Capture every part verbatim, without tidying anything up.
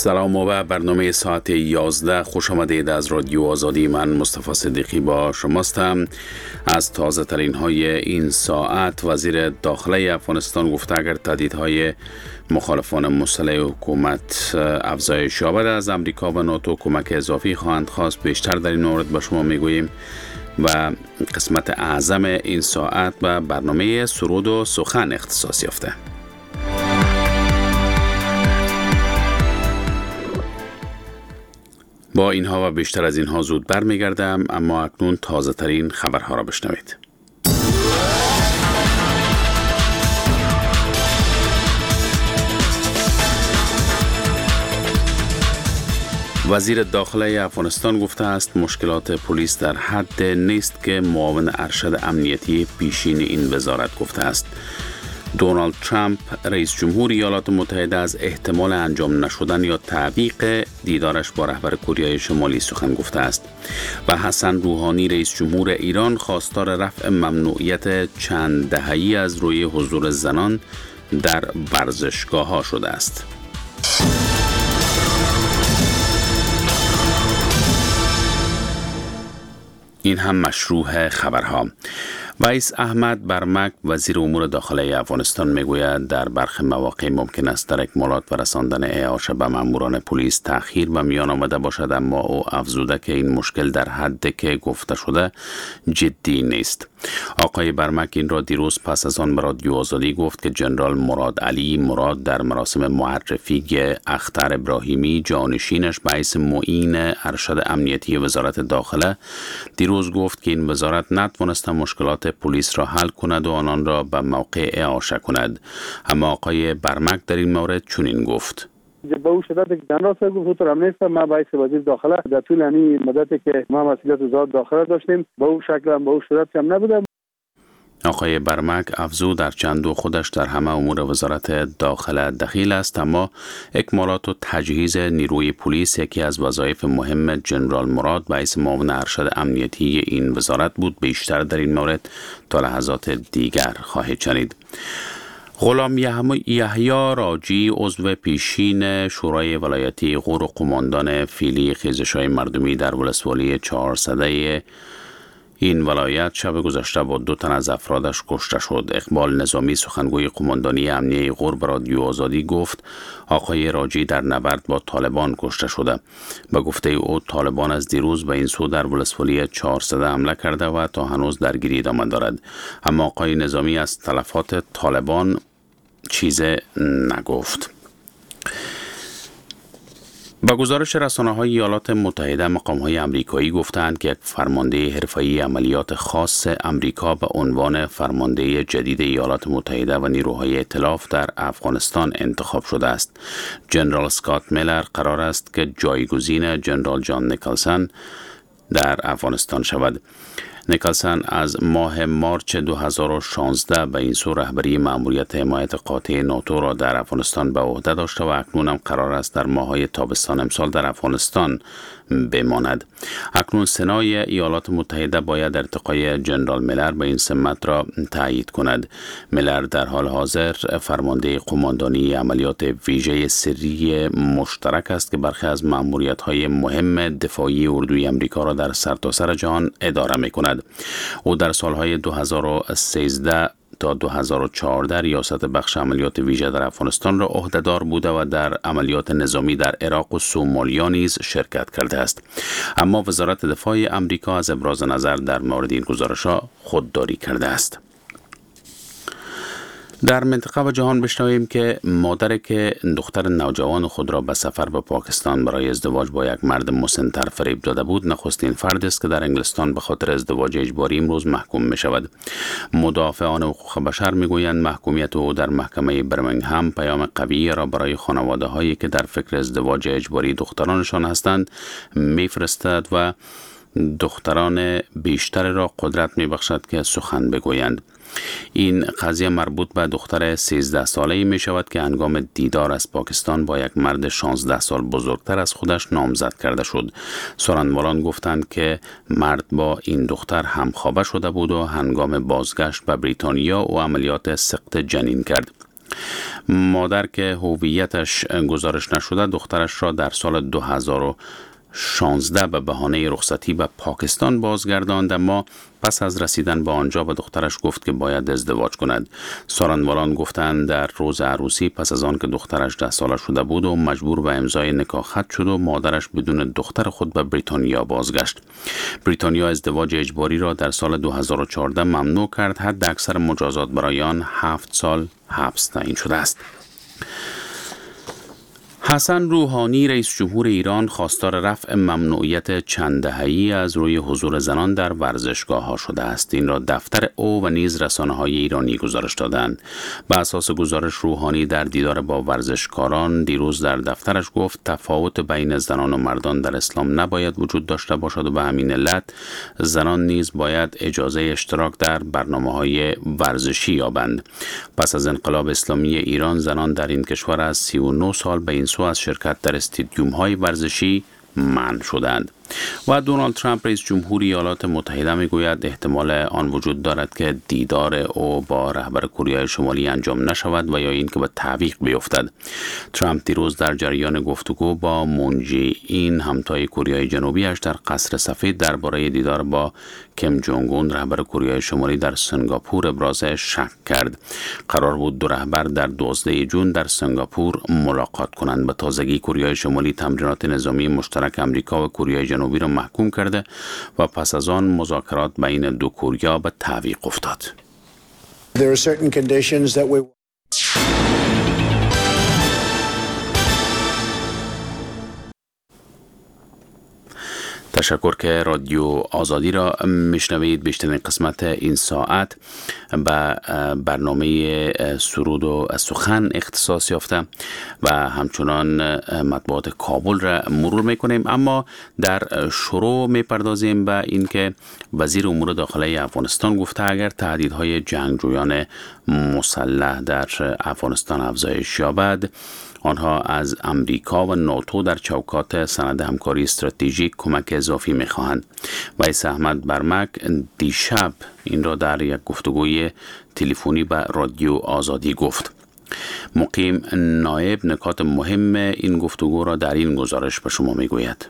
سلام و برنامه ساعت یازده خوش آمدید. از رادیو آزادی، من مصطفی صدیقی با شماستم. از تازه ترین های این ساعت، وزیر داخله افغانستان گفته اگر تهدیدهای مخالفان مسلح حکومت افزایش یابد از امریکا و ناتو کمک اضافی خواهند خواست. بیشتر در این مورد به شما میگوییم و قسمت اعظم این ساعت و برنامه سرود و سخن اختصاص یافته. با اینها و بیشتر از اینها زود برمیگردم، اما اکنون تازه ترین خبرها را بشنوید. وزیر داخله افغانستان گفته است مشکلات پلیس در حد نیست که معاون ارشد امنیتی پیشین این وزارت گفته است. دونالد ترامپ رئیس جمهور ایالات متحده از احتمال انجام نشدن یا تعویق دیدارش با رهبر کره شمالی سخن گفته است و حسن روحانی رئیس جمهور ایران خواستار رفع ممنوعیت چند دهه‌ای از روی حضور زنان در ورزشگاه‌ها شده است. این هم مشروع خبرها. ویس احمد برمک وزیر امور داخله افغانستان میگوید در برخی مواقع ممکن است در اکمالات و رساندن اعاشه به ماموران پلیس تأخیر به میان آمده باشد، اما او افزوده که این مشکل در حدی که گفته شده جدی نیست. آقای برمک این را دیروز پس از آن به رادیو آزادی گفت که جنرال مراد علی مراد در مراسم معرفی اختر ابراهیمی جانشینش به حیث معین ارشد امنیتی وزارت داخله دیروز گفت که این وزارت نتوانسته مشکلات پلیس را حل کند و آنان را به موقع اعاشه کند. اما آقای برمک در این مورد چنین گفت: به او شدت که جنرال صاحب گفت تو هم نیستم، ما باعث وزیر داخله در طول این مدتی که ما مسئولیت وزارت داخله داشتیم به او شکل هم به او شدت هم نبودم. آقای برمک افزود در چند و خودش در همه امور وزارت داخله دخیل است، اما اکمالات و تجهیز نیروی پلیس یکی از وظایف مهم جنرال مراد به حیث معاون ارشد امنیتی این وزارت بود. بیشتر در این مورد تا لحظات دیگر خواهید شنید. غلام یحیی راجی عضو پیشین شورای ولایتی غور و قماندان فیلی خیزش‌های مردمی در ولسوالی چهارصده این ولایت شب گذشته با دو تن از افرادش کشته شد. اقبال نظامی سخنگوی قماندانی امنیه غور به رادیو آزادی گفت آقای راجی در نبرد با طالبان کشته شده. به گفته او طالبان از دیروز به این سو در ولسوالی چهارصده حمله کرده و تا هنوز درگیری ادامه دارد، اما آقای نظامی از تلفات طالبان چیز نگفت. با گزارش رسانه‌های ایالات متحده، مقام‌های آمریکایی گفتند که یک فرمانده حرفه‌ای عملیات خاص آمریکا به عنوان فرمانده جدید ایالات متحده و نیروهای ائتلاف در افغانستان انتخاب شده است. جنرال اسکات میلر قرار است که جایگزین جنرال جان نیکلسن در افغانستان شود. نیکلسن از ماه مارچ دو هزار و شانزده به این سو رهبری مأموریت حمایت قاطع ناتو را در افغانستان به عهده داشته و اکنون هم قرار است در ماه‌های تابستان امسال در افغانستان بماند. اکنون سنای ایالات متحده باید ارتقای جنرال میلر به این سمت را تایید کند. میلر در حال حاضر فرمانده قماندانی عملیات ویژه سری مشترک است که برخی از مأموریت‌های مهم دفاعی اردوی آمریکا را در سرتاسر جهان اداره می‌کند. او در سالهای دو هزار و سیزده تا دو هزار و چهارده ریاست بخش عملیات ویژه در افغانستان را عهدهدار بوده و در عملیات نظامی در عراق و سومالیا نیز شرکت کرده است. اما وزارت دفاع آمریکا از ابراز نظر در مورد این گزارش‌ها خودداری کرده است. در منطقه و جهان بشنویم که مادری که دختر نوجوان خود را به سفر به پاکستان برای ازدواج با یک مرد مسن‌تر فریب داده بود نخستین فرد است که در انگلستان به خاطر ازدواج اجباری امروز محکوم می شود. مدافعان حقوق بشر می گویند محکومیت او در محکمه برمنگهم پیام قوی را برای خانواده هایی که در فکر ازدواج اجباری دخترانشان هستند می فرستد و دختران بیشتر را قدرت می بخشد که سخن بگویند. این قضیه مربوط به دختر سیزده ساله‌ای می شود که هنگام دیدار از پاکستان با یک مرد شانزده سال بزرگتر از خودش نامزد کرده شد. سخنوران گفتند که مرد با این دختر همخوابه شده بود و هنگام بازگشت به بریتانیا او عملیات سقط جنین کرد. مادر که هویتش گزارش نشده دخترش را در سال دو هزار و شانزده به بهانه رخصتی به پاکستان بازگرداند، اما پس از رسیدن به آنجا به دخترش گفت که باید ازدواج کند. سارنوالان گفتند در روز عروسی پس از آن که دخترش ده ساله شده بود و مجبور به امضای نکاح خط شد و مادرش بدون دختر خود به بریتانیا بازگشت. بریتانیا ازدواج اجباری را در سال دو هزار و چهارده ممنوع کرد. حد اکثر مجازات برای آن هفت سال حبس تعیین شده است. حسن روحانی رئیس جمهور ایران خواستار رفع ممنوعیت چند دهه‌ای از روی حضور زنان در ورزشگاه‌ها شده است. این را دفتر او و نیز رسانه‌های ایرانی گزارش دادند. بر اساس گزارش روحانی در دیدار با ورزشکاران دیروز در دفترش گفت تفاوت بین زنان و مردان در اسلام نباید وجود داشته باشد و به همین علت زنان نیز باید اجازه اشتراک در برنامه‌های ورزشی یابند. پس از انقلاب اسلامی ایران زنان در این کشور از سی و نه سال به این سو از شرکت در استادیوم های ورزشی منع شدند. و دونالد ترامپ رئیس جمهور ایالات متحده میگوید احتمال آن وجود دارد که دیدار او با رهبر کره شمالی انجام نشود و یا اینکه به تعویق بیفتد. ترامپ دیروز در جریان گفتگو با مون جی این همتای کره جنوبیش در قصر سفید درباره دیدار با کیم جونگ اون رهبر کره شمالی در سنگاپور ابراز شک کرد. قرار بود دو رهبر در دوازده ژوئن در سنگاپور ملاقات کنند. به تازگی کره شمالی تمرینات نظامی مشترک آمریکا و کره جنوبی را محکوم کرده و پس از آن مذاکرات بین دو کره به تعویق افتاد. There are certain conditions that we تشکر که رادیو آزادی را میشنوید. بیشترین قسمت این ساعت به برنامه سرود و سخن اختصاص یافته و همچنان مطبوعات کابل را مرور میکنیم، اما در شروع میپردازیم به اینکه وزیر امور داخلی افغانستان گفته اگر تهدیدهای جنگجویان مسلح در افغانستان افزایش یابد آنها از امریکا و ناتو در چوکات سند همکاری استراتژیک کمک اضافی می‌خواهند. ویس احمد برمک دیشب این را در یک گفتگوی تلفنی به رادیو آزادی گفت. مقیم نایب نکات مهم این گفتگو را در این گزارش به شما میگوید.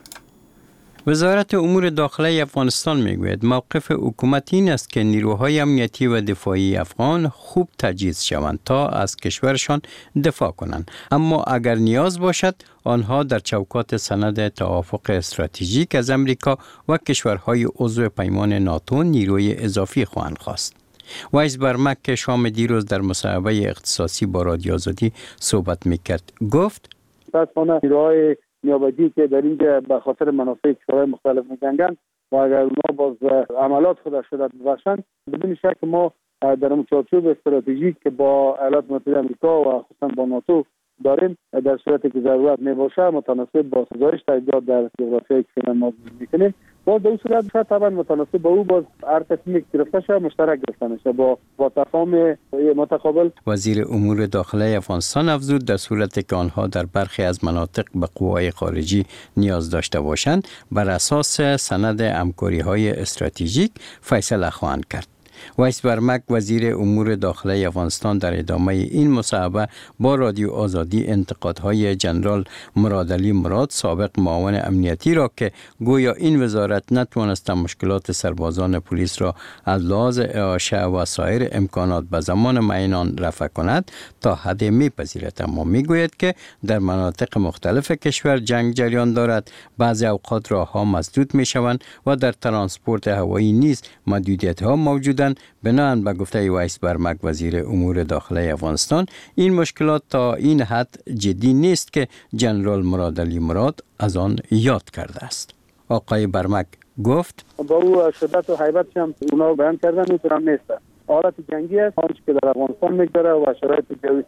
وزارت امور داخلی افغانستان میگوید موقف حکومت این است که نیروهای امنیتی و دفاعی افغان خوب تجهیز شوند تا از کشورشان دفاع کنند، اما اگر نیاز باشد آنها در چوکات سند توافق استراتژیک از امریکا و کشورهای عضو پیمان ناتو نیروی اضافی خواهند خواست. ویس برمک که شام دیروز در مصاحبه اختصاصی با رادیو آزادی صحبت میکرد گفت متاسفانه نیروهای نیابتی که در اینجا به خاطر منافع کشورهای مختلف می‌جنگند و اگر اونا باز عملات خود شدت ببخشند بدون شک ما در اون چارچوب استراتژیک که با ایالات متحده آمریکا و خصوصا با ناتو داریم در صورتی که ضرورت میباشه متناسب با سزایش تجدید در جغرافیایی که فعلا ما میکنیم باز در صورت شاید طبعا متناسب با او باز هر تصمیمی که گرفته شده مشترک گرفته میشه با با تفاهم متقابل. وزیر امور داخلی افغانستان افزود در صورتی که آنها در برخی از مناطق به قوای خارجی نیاز داشته باشند بر اساس سند همکاری‌های استراتژیک فیصله خواهند کرد. ویس برمک وزیر امور داخلی افغانستان در ادامه این مصاحبه با رادیو آزادی انتقادهای جنرال مرادعلی مراد سابق معاون امنیتی را که گویا این وزارت نتوانست مشکلات سربازان پلیس را از لحاظ اعاشه و سایر امکانات به زمان معین رفع کند تا حد میپذیرد، اما میگوید که در مناطق مختلف کشور جنگ جریان دارد، بعضی اوقات راهها مسدود میشوند و در ترانسپورت هوایی نیز محدودیت ها موجودند. بنابراین به گفته ویس برمک وزیر امور داخلی افغانستان این مشکلات تا این حد جدی نیست که جنرال مرادعلی مراد از آن یاد کرده است. آقای برمک گفت با او شدت و هیبت هم اونا بیان کردن اونطور نیست. حالت جنگی است آنچه که در افغانستان میگذره و شرایط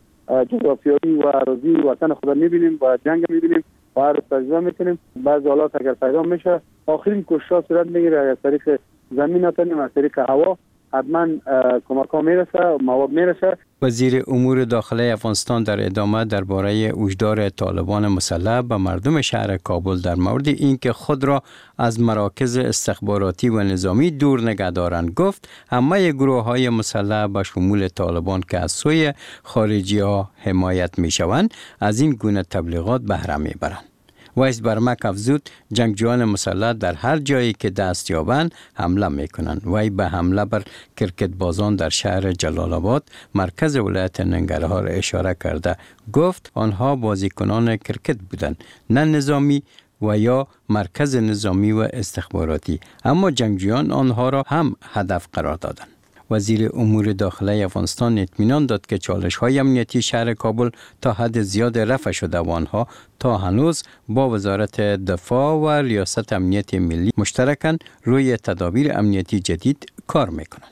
جغرافیایی و ارضی وطن خود میبینیم و جنگ میبینیم و هر تجربه میکنیم. بعضی حالات اگر پیدا میشه آخرین کوشش صورت میگیره از طریق زمین نتونیم از طریق هوا حتما کمک ها میرسه مواد میرسه وزیر امور داخله افغانستان در ادامه درباره هشدار طالبان مسلح به مردم شهر کابل در مورد اینکه خود را از مراکز استخباراتی و نظامی دور نگه دارند گفت همه گروه‌های مسلح به شمول طالبان که از سوی خارجی‌ها حمایت می‌شوند از این گونه تبلیغات بهره می‌برند. ویس برمک افزود جنگجویان مسلح در هر جایی که دست یابند حمله میکنند. وی به حمله بر کرکت بازان در شهر جلال آباد مرکز ولایت ننگرهار اشاره کرده گفت آنها بازیکنان کرکت بودند، نه نظامی و یا مرکز نظامی و استخباراتی، اما جنگجویان آنها را هم هدف قرار دادند. وزیر امور داخله افغانستان اطمینان داد که چالش‌های امنیتی شهر کابل تا حد زیاد رفع شده و آنها تا هنوز با وزارت دفاع و ریاست امنیت ملی مشترکاً روی تدابیر امنیتی جدید کار می‌کنند.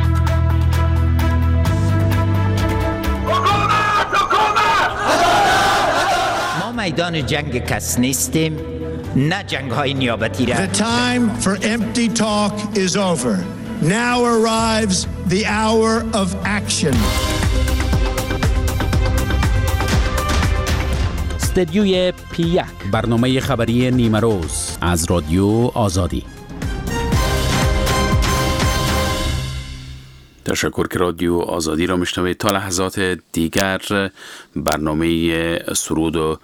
ما میدان جنگ کس نیستیم، نه جنگ‌های نیابتی را. The time for empty talk is over. Now arrives the hour of action. استدیوی پی یک، برنامه خبری نیمه روز از رادیو آزادی. تشکر که رادیو آزادی را میشنوید. تا لحظات دیگر برنامه سرود و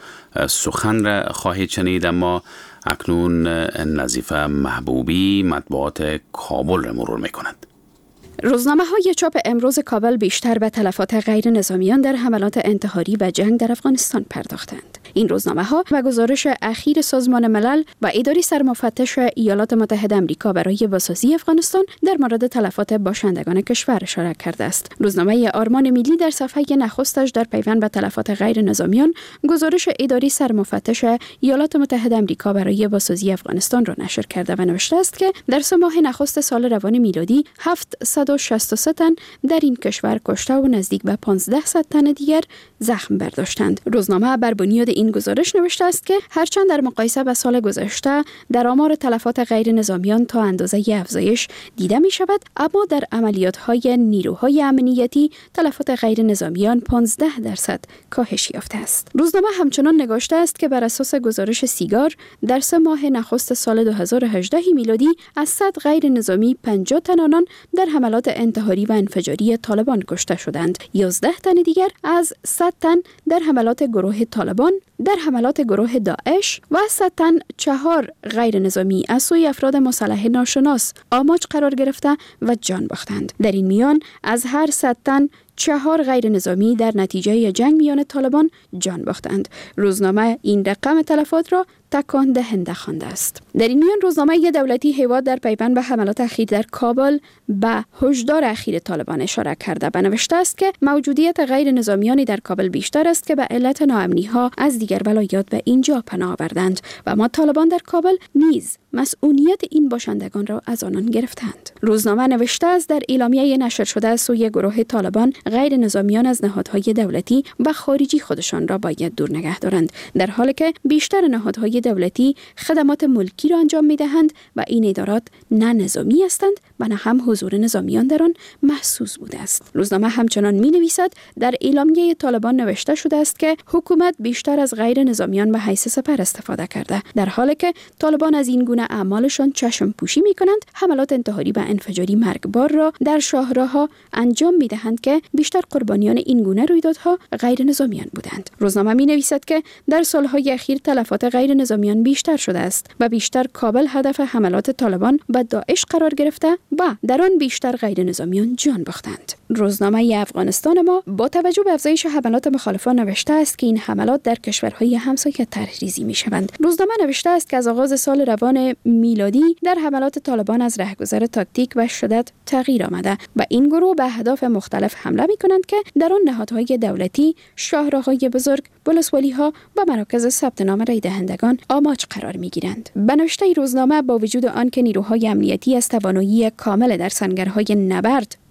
سخن را خواهید شنید، اما اکنون نظیفه محبوبی مطبوعات کابل را مرور میکند. روزنامه های چاپ امروز کابل بیشتر به تلفات غیر نظامیان در حملات انتحاری و جنگ در افغانستان پرداختند. این روزنامه ها به گزارش اخیر سازمان ملل و اداره سرمفتش ایالات متحده آمریکا برای بازسازی افغانستان در مورد تلفات باشندگان کشور اشاره کرده است. روزنامه آرمان ملی در صفحه نخستش در پیوند به تلفات غیر نظامیان گزارش اداره سرمفتش ایالات متحده آمریکا برای بازسازی افغانستان را نشر کرده و نوشته است که در سه ماه نخست سال روان میلادی هفتصد و شصت و سه تن در این کشور کشته و نزدیک به پانزده تن دیگر زخم برداشتند. روزنامه بر بنیاد این گزارش نوشته است که هرچند در مقایسه با سال گذشته در آمار تلفات غیر نظامیان تا اندازه افزایش دیده می شود، اما در عملیات های نیروهای امنیتی تلفات غیر نظامیان پانزده درصد کاهش یافته است. روزنامه همچنان نگاشته است که بر اساس گزارش سیگار در سه ماه نخست سال دو هزار و هجده میلادی از صد غیر نظامی پنجاه تن آنان در حملات انتحاری و انفجاری طالبان کشته شدند. یازده تن دیگر از صد تن در حملات گروه طالبان در حملات گروه داعش و صد تن چهار غیر نظامی از سوی افراد مسلح ناشناس آماج قرار گرفته و جان باختند. در این میان از هر صد تن چهار غیر نظامی در نتیجه جنگ میان طالبان جان باختند. روزنامه این رقم تلفات را تکان دهنده خوانده است. در این میان روزنامه دولتی هیواد در پیوند به حملات اخیر در کابل به هشدار اخیر طالبان اشاره کرده و نوشته است که موجودیت غیر نظامیانی در کابل بیشتر است که به علت ناامنی ها از دیگر ولایات به اینجا پناه آوردند و ما طالبان در کابل نیز مسئولیت این باشندگان را از آنان گرفتند. روزنامه نوشته است در اعلامیه نشر شده از سوی گروه طالبان غیر نظامیان از نهادهای دولتی و خارجی خودشان را باید دور نگه دارند، در حالی که بیشتر نهادهای دولتی خدمات ملکی را انجام می‌دهند و این ادارات نه نظامی هستند و نه هم حضور نظامیان در آن محسوس بوده است. روزنامه همچنان می‌نویسد در اعلامیه طالبان نوشته شده است که حکومت بیشتر از غیر نظامیان به حیث سپر استفاده کرده، در حالی که طالبان از این گونه اعمالشان چشم پوشی می‌کنند. حملات انتحاری و انفجاری مرگبار را در شاهراه‌ها انجام می‌دهند که بیشتر قربانیان این گونه رویدادها غیر نظامیان بودند. روزنامه می‌نویسد که در سال‌های اخیر تلفات غیر نظامیان بیشتر شده است و بیشتر کابل هدف حملات طالبان و داعش قرار گرفته و در آن بیشتر غیر نظامیان جان باختند. روزنامه افغانستان ما با توجه به افزایش حملات مخالفان نوشته است که این حملات در کشورهای همسایه طرحریزی می‌شوند. روزنامه نوشته است که از آغاز سال روان میلادی در حملات طالبان از رهگذر تاکتیک و شدت تغییر آمده و این گروه به اهداف مختلف حمله می‌کنند که در آن نهادهای دولتی، شاهراه‌های بزرگ، ولسوالی‌ها و مراکز ثبت نام رای دهندگان آماج قرار می‌گیرند. به نوشته روزنامه با وجود آن که نیروهای امنیتی از توانایی کامل در سنگرهای نبرد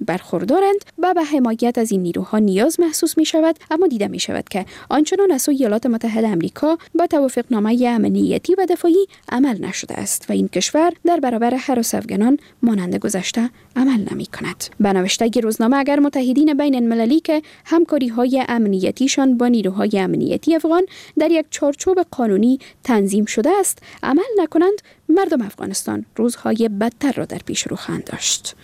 برخوردارند و به حمایت از این نیروها نیاز محسوس می شود، اما دیده می شود که آنچنان از سوی ایالات متحده آمریکا با توافقنامه امنیتی و دفاعی عمل نشده است و این کشور در برابر هراس افغانان مانند گذشته عمل نمی کند. به نوشته روزنامه اگر متحدین بین المللی که همکاری های امنیتیشان با نیروهای امنیتی افغان در یک چارچوب قانونی تنظیم شده است عمل نکنند، مردم افغانستان روزهای بدتر را در پیش رو خواهند داشت.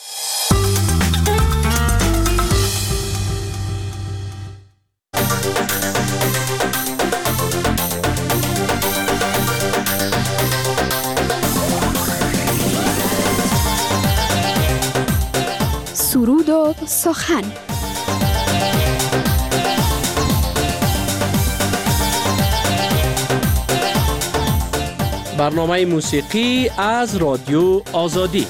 سرود و سخن. برنامه موسیقی از رادیو آزادی.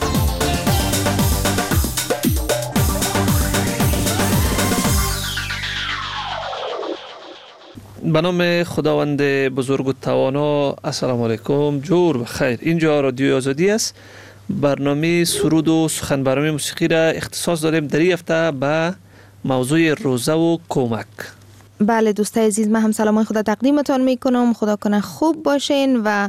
به نام خداوند بزرگ و توانا، السلام علیکم، جور بخیر. اینجا رادیو آزادی است. برنامه سرود و سخن، برنامه موسیقی را اختصاص داریم در این هفته به موضوع روزه و کمک. بله دوستای عزیز، من هم سلامای خدا تقدیمتان میکنم. خدا کنه خوب باشین و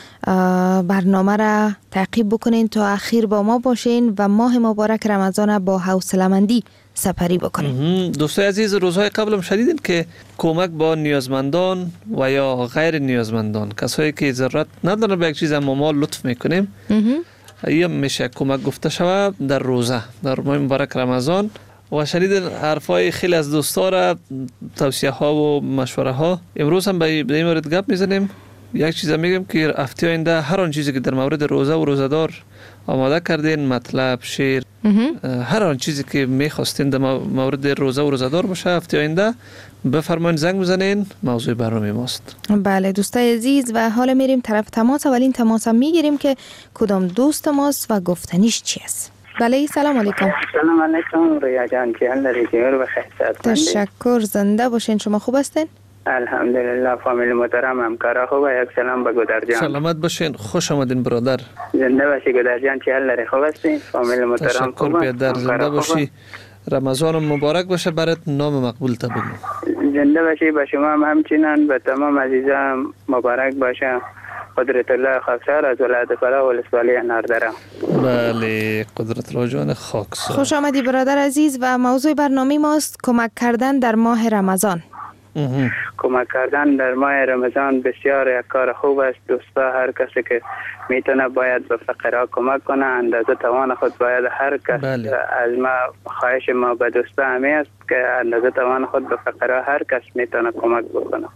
برنامه را تعقیب بکنین تا اخیر با ما باشین و ماه مبارک رمضان با حوصله‌مندی سپری بکنین. دوستای عزیز، روزهای قبل هم شنیدین که کمک با نیازمندان و یا غیر نیازمندان، کسایی که ضرورت ندارن به یک چیز اما ما لطف میکنیم، یا میشه کمک گفته شود در روزه، در ماه مبارک رمضان. و شنیدین حرفای خیلی از دوستا را، توصیه ها و مشوره ها. امروز هم به این مورد گپ میزنیم. یک چیز میگم که هفته آینده هر آن چیزی که در مورد روزه و روزدار آماده کردین، مطلب، شعر، هر آن چیزی که میخواستین در مورد روزه و روزدار باشه، هفته آینده بفرمایید، زنگ بزنین، موضوع برنامه ماست. بله دوستای عزیز، و حالا میریم طرف تماس. اولین تماس هم میگیریم که کدام دوست ماست و گفتنیش چی است. بله سلام علیکم. سلام علیکم رویا جان، چی حال داری؟ جور بخیر. تشکر، زنده باشین. شما خوب هستین؟ الحمدلله. فامیل محترم، همکارا خوبه؟ یک سلام به گودر جان. سلامت باشین، خوش آمدین برادر. زنده باشی گودر جان، چی حال داری؟ خوب هستی؟ فامیل محترم خوبه؟ تشکر بیادر، زنده باشی. رمضان مبارک باشه برات، نام مقبول تا بگو. زنده باشی. به شما هم همچنان به تمام عزیزان مبارک باشه. قدرت الله خاکسار از ولایت فرا ولسوالی اناردره. بله قدرت الله جان خاکسار. خوش آمدی برادر عزیز. و موضوع برنامه ماست کمک کردن در ماه رمضان. کمک کردن در ماه رمضان بسیار یک کار خوب است. دوستا، هر کسی که میتونه باید به فقرا کمک کنه، اندازه توان خود باید هر کس. بله. از ما خواهش ما به دوستا همی است که اندازه توان خود به فقرا هر کس میتونه کمک بکنه.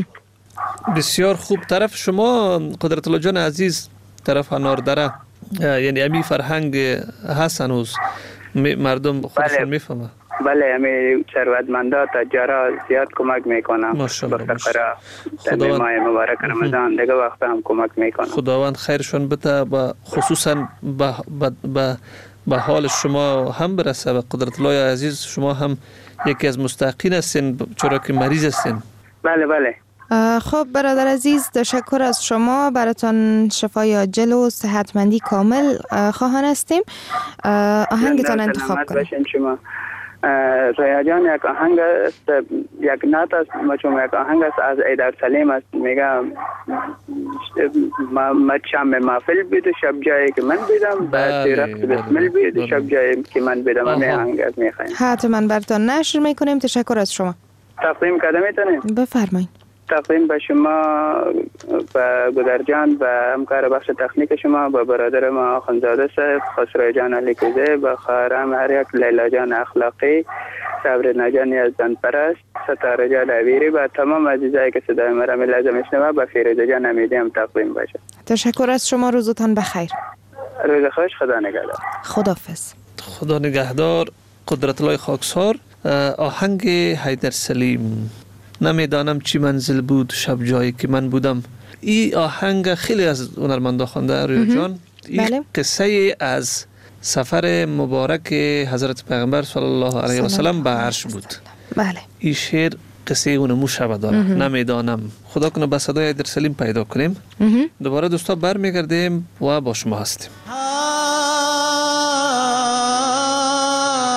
بسیار خوب. طرف شما قدرت الله جان عزیز، طرف اناردره، یعنی امی فرهنگ هست هنوز، مردم خودشون میفهمه. بله، امی ثروتمندا تجارا زیاد کمک میکنن به فقرا در ماه مبارک رمضان. دیگه وقت هم کمک میکنن. خداوند خیرشون بده و خصوصا به به به حال شما هم برسه. و قدرت الله عزیز، شما هم یکی از مستحقین هستین چرا که مریض هستین. بله بله. خب برادر عزیز، تشکر از شما. براتون شفای عاجل و صحتمندی کامل خواهان هستیم. آهنگتان انتخاب کنید. شما رویا جان، یک آهنگ است، یک نعت است، چون یک آهنگ است از ایدر سلیم است. میگه ما شام محفل بید و شب جایی که من بیدم، بعد رقص بسمل بید و شب جایی که من بیدم. همه آهنگ است میخوایم. حتما براتون نشر میکنیم. تشکر از شما. تقدیم کده میتونیم؟ بفرمایید. تقدیم به شما، به گودر جان، به همکار بخش تکنیک شما، به برادر ما خانزاده صاحب، خسرو جان علی کوزه، به خواهرم هر یک، لیلا جان اخلاقی، صبر نجانی از زن پرست، ستاره جان عویری، به تمام عزیزایی که صدای مرا لازم میشنوه، به فیروزه جان امیدی هم تقدیم باشه. تشکر از شما. روزتان بخیر. روز خوش. خدا نگهدار. خداحافظ. خدا نگهدار. قدرت الله خاکسار. آهنگ حیدر سلیم، نمیدانم چی منزل بود شب جایی که من بودم. این آهنگ خیلی از هنرمندا خوانده رویا جان. این بله. قصه از سفر مبارک حضرت پیغمبر صلی الله علیه و سلم به عرش بود. بله. این شعر قصه اون مشابه داره. نمیدانم. خدا کنه به صدای حیدر سلیم پیدا کنیم. دوباره دوستا برمیگردیم و با شما هستیم.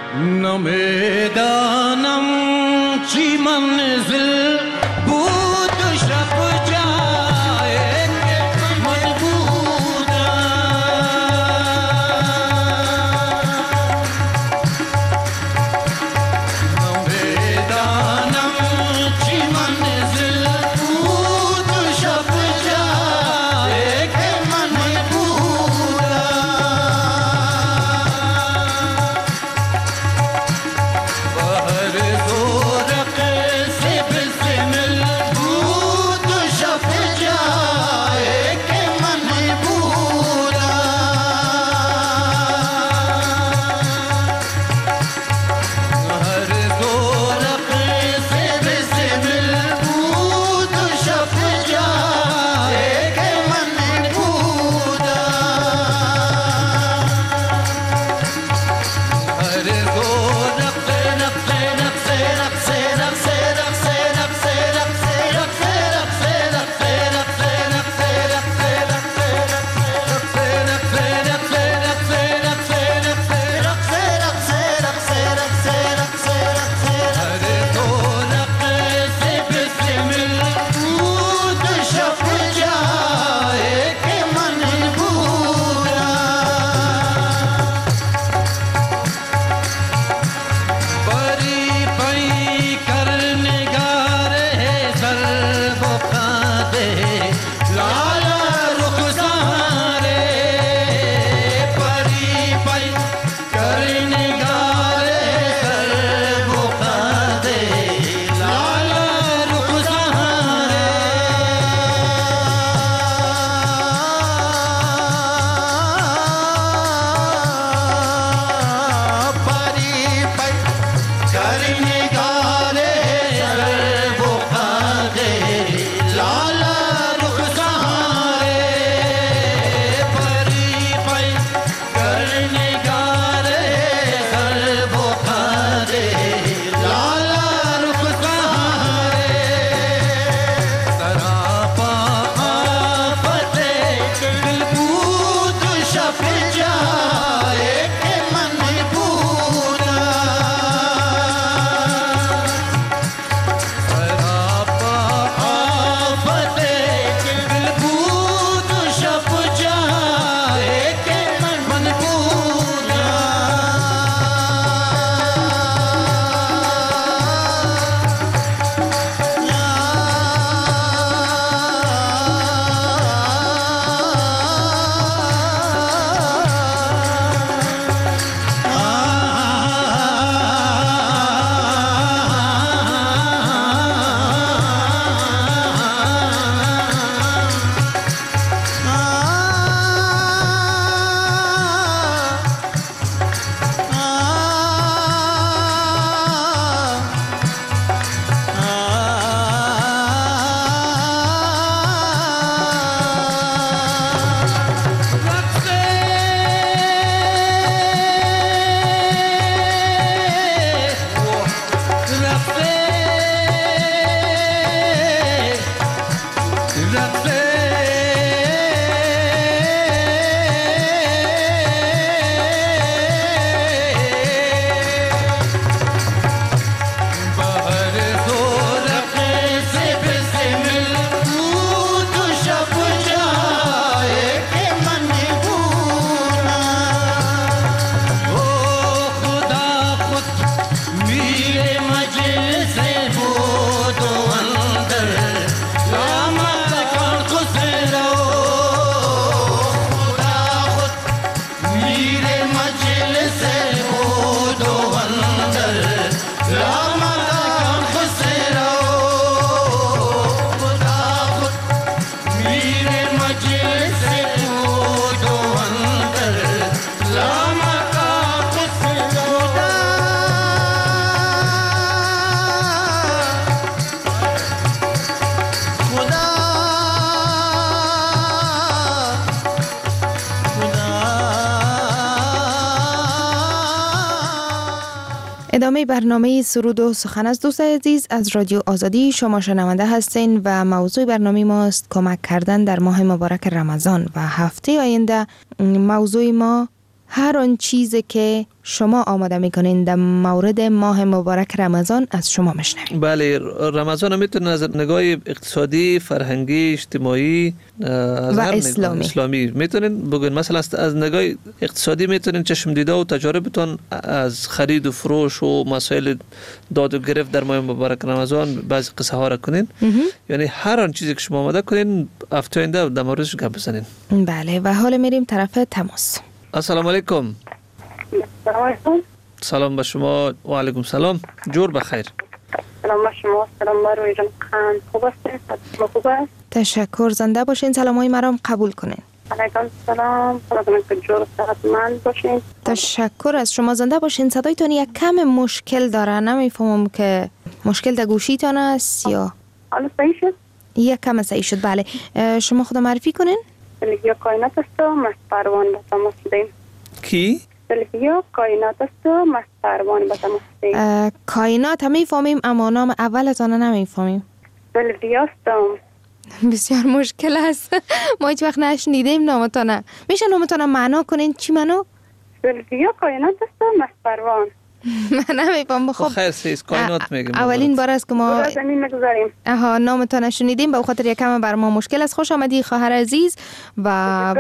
نمیدانم چی منزل بود و شب جای من ادامه برنامه سرود و سخن از دوست عزیز از رادیو آزادی شما شنونده هستین و موضوع برنامه ماست کمک کردن در ماه مبارک رمضان و هفته آینده موضوع ما هر آن چیزی که شما آماده میکنین در مورد ماه مبارک رمضان از شما میشنویم. بله، رمضان میتونین از نگاه اقتصادی، فرهنگی، اجتماعی از و هر اسلامی, اسلامی میتونین بگین. مثلا از نگاه اقتصادی میتونین چشم دیده و تجاربتون از خرید و فروش و مسائل داد و گرفت در ماه مبارک رمضان بعضی قصه ها را کنین. یعنی هر آن چیزی که شما آماده کنین هفته آینده در موردش گپ بزنین. بله، و حالا میریم طرف تماس. السلام علیکم. سلام علیکم. سلام به شما. و علیکم سلام. جور بخیر. سلام به شما. سلام بر روی جان. خوب هستین؟ خوب است. تشکر. زنده باشین. سلامای مرام قبول کنین. علیکم سلام. خداوند که جور صحتمند باشین. تشکر از شما. زنده باشین. صدایتون یک کم مشکل داره، نمیفهمم که مشکل در گوشیتون است یا حالا صحیح شد؟ یک کم صحیح شد. بله، شما خود معرفی کنین. سلویا کائنات است و مست پروان به تماس دهیم. کی؟ سلویا کائنات است و مست پروان به تماس دهیم. کائنات هم میفهمیم اما نام اولتون نمیفهمیم. سلویا است. بسیار مشکل است. ما هیچ وقت نشنیدیم نامتون. میشه نامتون معنا کنین؟ چی معنا؟ سلویا کائنات است و مست پروان. من نمیفهم. خب خیر سیز کائنات میگیم. اولین بار است که ما زمین میگذاریم. آها، نامتون نشنیدیم، به خاطر یکم بر ما مشکل است. خوش آمدی خواهر عزیز. و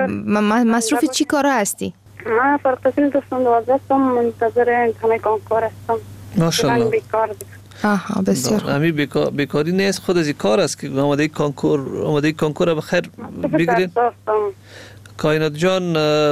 مصروف چی کارا هستی؟ من فرقسیل دوستان دوازده هستم، منتظر امتحان کنکور هستم. ماشاءالله. بیکار. آها، بسیار. امی بیکار بیکاری نیست، خود از این کار است که آماده کنکور آماده کنکور به خیر بگیرین. کائنات جان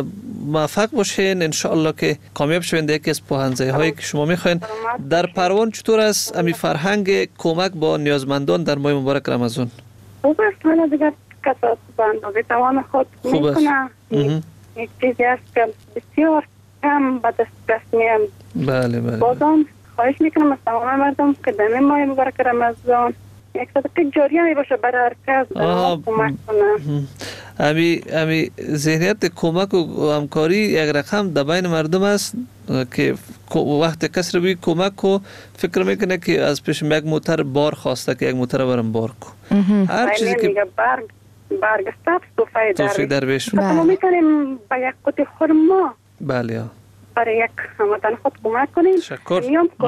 موفق باشین، ان شاء الله که کامیاب شوین در یکی از پوهنځای هایی که شما میخواین. در پروان چطور است امی فرهنگ کمک با نیازمندان در ماه مبارک رمضان؟ خوب است. حالا دیگر کسات به اندازه توان خود میکنه. یک چیزی است که بسیار کم به دست دست میام. بله بله. بازم خواهش میکنم از تمام مردم که در این ماه مبارک رمضان یک صدقه جاریه می باشه برای هر کس کمک کنه. امی امی ذهنیت کمک و همکاری یک رقم در بین مردم است که وقت کس رو بگی کمک کو فکر میکنه که از پیش یک موتر بار خواسته که یک موتر برام بار کو. هر چیزی که برگ برگ است توفای توفای درویش. ما میتونیم با یک قطعه خرما بله برای یک هموطن خود کمک کنیم. تشکر.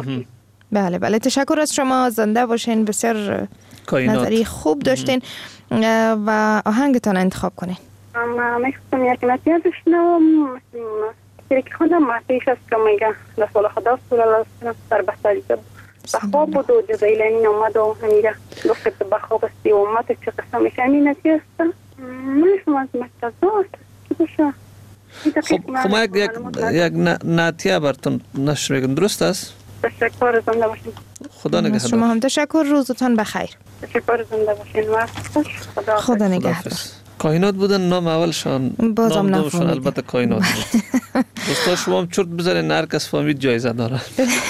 بله بله، تشکر از شما. زنده باشین. بسیار نظری خوب داشتین و آهنگتان انتخاب کنین. اما میخواستم یک نتیجه بشنوم. که خودم معتیش است که میگه رسول خدا صلی الله علیه وسلم در بستری بخواب بود و جبرئیل امین اومد و میگه گفت که بخواب استی و امت چه قسم میشه امین نتیجه است. من از مستزا است که باشه. خب خب یک یک نتیجه براتون نشر میگم، درست است؟ تشکر. زنده باشین. خدا نگهدار. شما هم تشکر. روزتان بخیر. تشکر. زنده باشین. خدا خدا نگهدار. کائنات بودن نام اولشان، بازم نام دومشان البته کائنات بود. دوستا شما هم چرت بزنین، هر کس فهمید جایزه داره.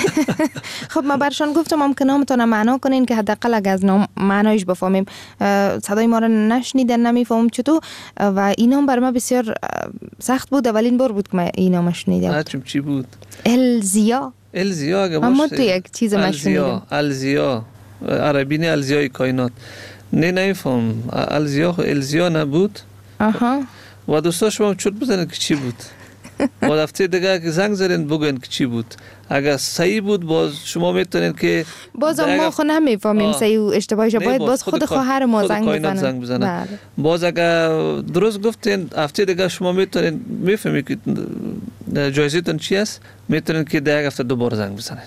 خب ما برشان گفتم ممکن نامتون معنا کنین که حداقل اگه از نام معنایش بفهمیم. صدای ما رو نشنیدن، نمیفهمم چطور و این نام بر ما بسیار سخت بود. اولین بار بود که من این نام شنیدم. هرچیم چی بود؟ الزیا. الزیا اگه باشه. اما تو یک چیز مشنیدم. الزیا. عربی نه الزیای کائنات. نه نمیفهم. الزیا خو الزیا نبود. آها. و دوستا شما چرت بزنید که چی بود. با هفته دیگه که زنگ زدین بگین که چی بود. اگر صحیح بود باز شما میتونید که باز ما خود نمیفهمیم صحیح و اشتباهش. باید باز خود خواهر ما زنگ بزنن. زنگ بزنن. باز اگر درست گفتین هفته دیگه شما میتونید میفهمید که جایزتون چی است. میتونید که دیگه هفته دوباره زنگ بزنین.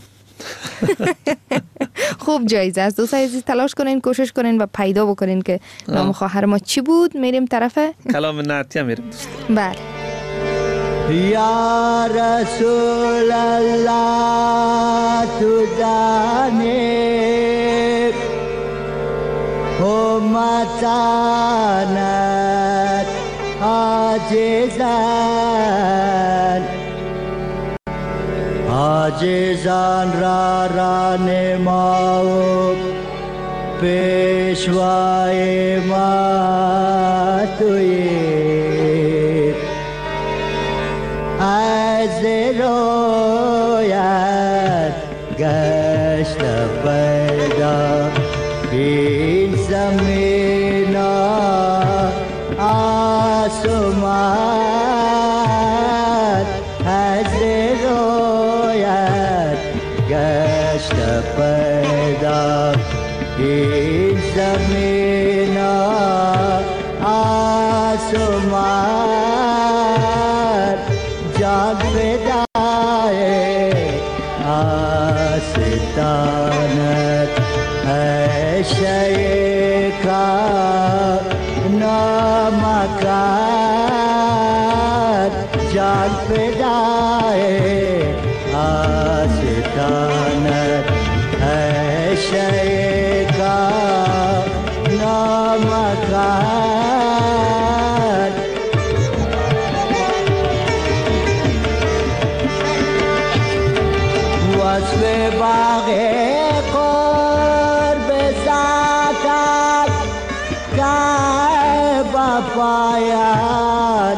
خوب جایزه است. دوستای عزیز تلاش کنین، کوشش کنین و پیدا بکنین که نام خواهر ما چی بود. میریم طرف کلام نعتیه میریم. بله. یا رسول الله تو جانب امتانت عاجزان عاجزان را رانما و پیشوای ما تویی از رویت گشت پیدا این زمین آسمان از رویت گشت پیدا این زمین آسمان جان فدای آستانت ہے شیخا نامکان جان فدای آستانت ہے شیخا نامکان وصف باغ قرب ذاتت که با پایان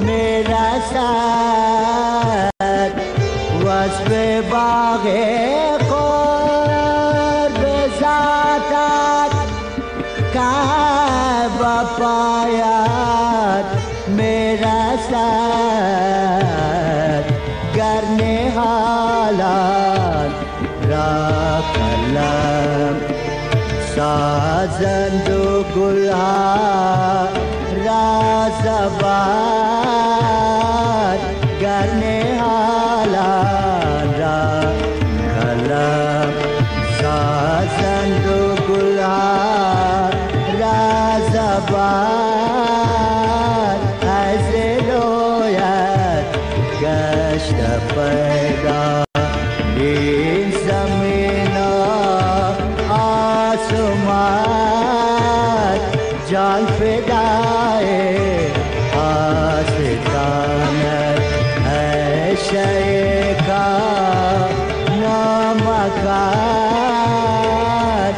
میرسد وصف باغ قرب ذاتت که با پایان میرسد گر نهالان را قلم سازند و گلها را زبان گر نهالان را قلم سازند و گلها را زبان از رویت گشت پیدا این زمین آسمان جان فدای آستانت ہے شیخا نامکان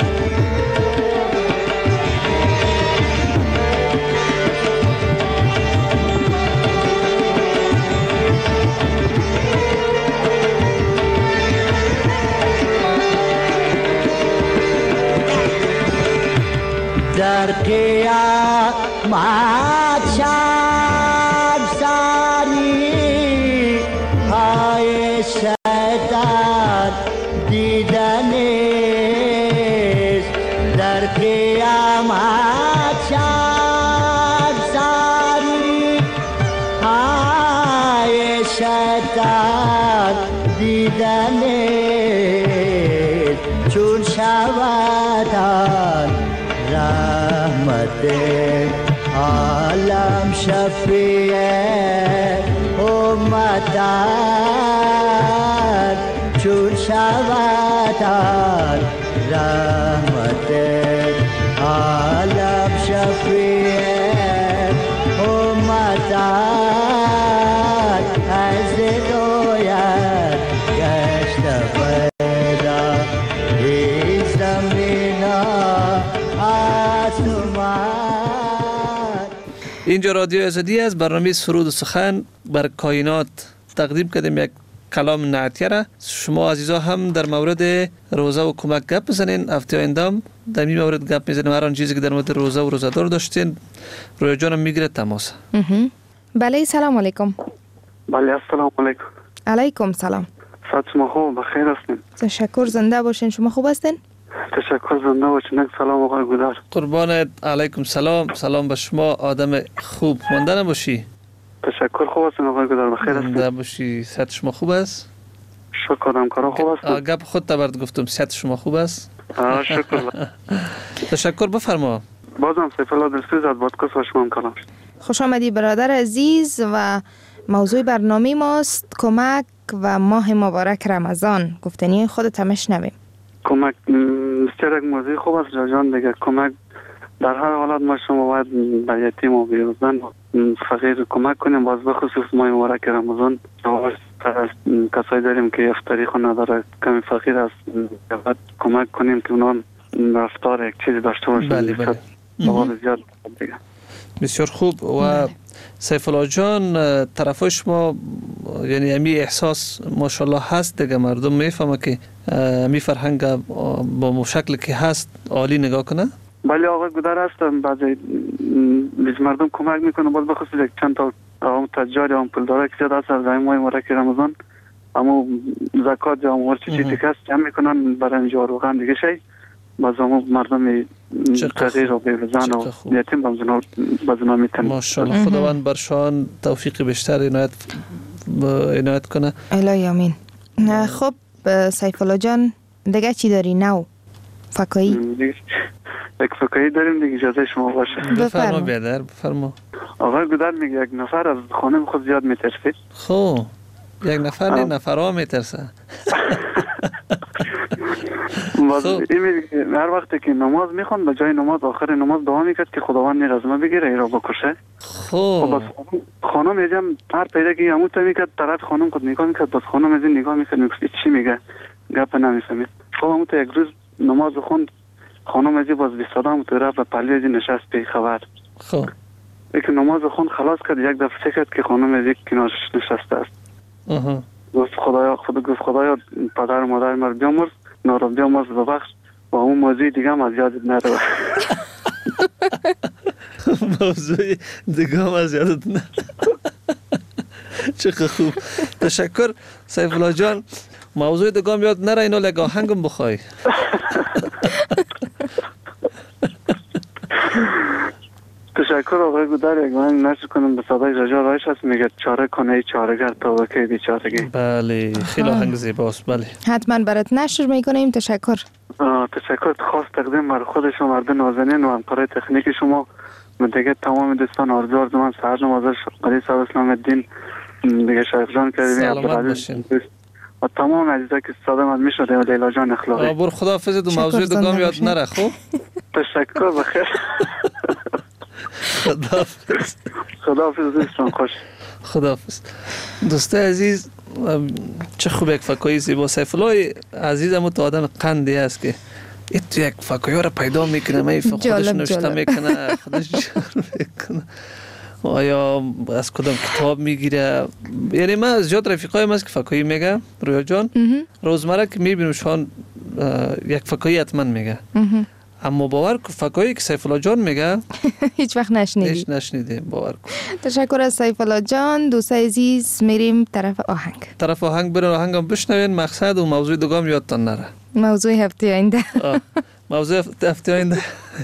در قیامت شرمساری های شیطان دیدنیست در قیامت شرمساری های شیطان دیدنیست چون شودان رحمت عالم شفیع امتان چون شودان رحمت عالم شفیع امتان از رویت گشت پیدا این زمین اینجا رادیو آزادی است. برنامه سرود و سخن بر کائنات تقدیم کردیم یک کلام نعتیه را. شما عزیزا هم در مورد روزه و کمک گپ بزنین. هفته آینده در این مورد گپ میزنیم. هر آن چیزی که در مورد روزه و روزه‌دار داشتین رویا جانم میگیره تماس. بله سلام علیکم. بله السلام علیکم. علیکم سلام. صحت شما خوب؟ بخیر هستین؟ تشکر، زنده باشین. شما خوب هستین؟ تشکر، زنده باشین. سلام آقای گودار. قربانت. علیکم سلام. سلام به شما. آدم خوب مانده نباشی. تشکر، خوب هستین آقای گودار؟ بخیر هستین؟ زنده باشی. صحت شما خوب است؟ شکر، همکارا خوب هستین؟ گپ خود تبرد گفتم. صحت شما خوب است؟ آه شکر. تشکر، بفرما. بازم سیف الله دلسوز از پادکست و شما کلام. خوش آمدی برادر عزیز و موضوع برنامه ماست کمک و ماه مبارک رمضان. گفتنی خودت هم شنویم. کمک بسیار یک موضوع خوب است جان دیگه. کمک در هر حالت ما شما باید به یتیم و بی‌روزان فقیر کمک کنیم. باز به خصوص ماه مبارک رمضان کسایی داریم که افطاری خود نداره، کمی فقیر است، باید کمک کنیم که اونا رفتار یک چیزی داشته باشن. بله بله. زیاد دیگه. بسیار خوب. و سیف الله جان طرفای شما یعنی امی احساس ماشاءالله هست دیگه، مردم میفهمه که امی فرهنگ با شکل که هست عالی نگاه کنه. بله آقای گودار هستم. بعضی مردم کمک میکنه، باز بخصوص یک چند تا عوام تجار یا پولدارا که زیاد هست از ماه مبارک رمضان اما زکات یا امور چی چیزی کس جمع میکنن برای جاروغن دیگه شی باز همون مردم تغییر و بیوزن و یتیم بازنا میتن. ماشاءالله خداوند بر شان توفیق بیشتر عنایت عنایت کنه. الهی آمین. خب سیف الله جان دیگه چی داری نو؟ فکایی؟ یک فکایی داریم دیگه اجازه شما باشه. بفرما بیادر بفرما. آقای گودر میگه یک نفر از خانم خود زیاد میترسید. خب یک نفر نه نفرها میترسه. باز این میگه هر وقتی که نماز میخوان به جای نماز آخر نماز دعا میکرد که خداوند نیر از ما بگیره ای را بکشه. خب بس خانم یجم هر پیدا که همون تا میکرد طرف خانم خود نگاه میکرد بس خانم از این نگاه میکرد میگفت چی میگه گپ نمیفهمید. خب همون تا یک روز نماز خوند خانم از باز بیستادم تو رفت و پلی از نشست پی خبر. خب یک نماز خوند خلاص کرد یک دفعه کرد که خانم از یک کنارش نشسته است. آها گفت خدایا خدا گفت خدایا پدر و مادر مرا بیامرز نارو بیامرز ببخش و اون موضوع دیگه هم از یادت نره. موضوع دیگه هم از یادت نره. چقدر خوب. تشکر سیف الله جان. موضوع دیگه هم یاد نره اینو لگا هنگم بخوای. تشکر آقای گودر. یک من نشر کنم به صدای رجا رایش هست میگه چاره کنه چارهگر تا وکی بیچارگی. بله خیلی آهنگ زیباست. بله حتما برات نشر میکنیم. تشکر. تشکر خاص تقدیم بر خود شما مرد نازنین و همکارای تکنیک شما و دیگه تمام دوستان آرزو آرزو من سهر نمازش قدیس اسلام الدین دیگه شیخ جان کریمی عبدالعزیز و تمام عزیزا که استفاده من میشده و لیلا جان اخلاقی. برو خداحافظ. دو موضوع دیگه یاد نره. خب تشکر بخیر. خداحافظ. خداحافظ دوستان خوش. خداحافظ. دوست عزیز چه خوب یک فکایی زیبا. سیف الله عزیز هم تو آدم قندی است که تو یک فکایی رو پیدا میکنه من خودش نوشته میکنه خودش جور میکنه آیا از کدام کتاب میگیره. یعنی من از زیاد رفیقای من است که فکایی میگه رویا جان روزمره که میبینم شان یک فکایی حتما میگه اما باور کن فکایی که سیف الله جان میگه هیچ وقت نشنیدی. هیچ نشنیدی باور کن. تشکر از سیف الله جان. دوست عزیز میریم طرف آهنگ. طرف آهنگ برین آهنگم بشنوین. مقصد و موضوع دیگه یادتان نره. موضوع هفته آینده. موضوع هفته آینده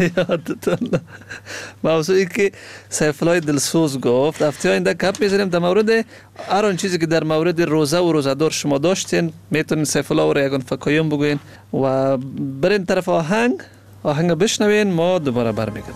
یادتان. موضوعی که سیف الله دلسوز گفت هفته آینده گپ میزنیم در مورد هر آن چیزی که در مورد روزه و روزه‌دار شما داشتین میتونین سیف الله رو یگان فکاییم بگوین و برین طرف آهنگ. آهنگ بشنوین ما دوباره برمیگردیم.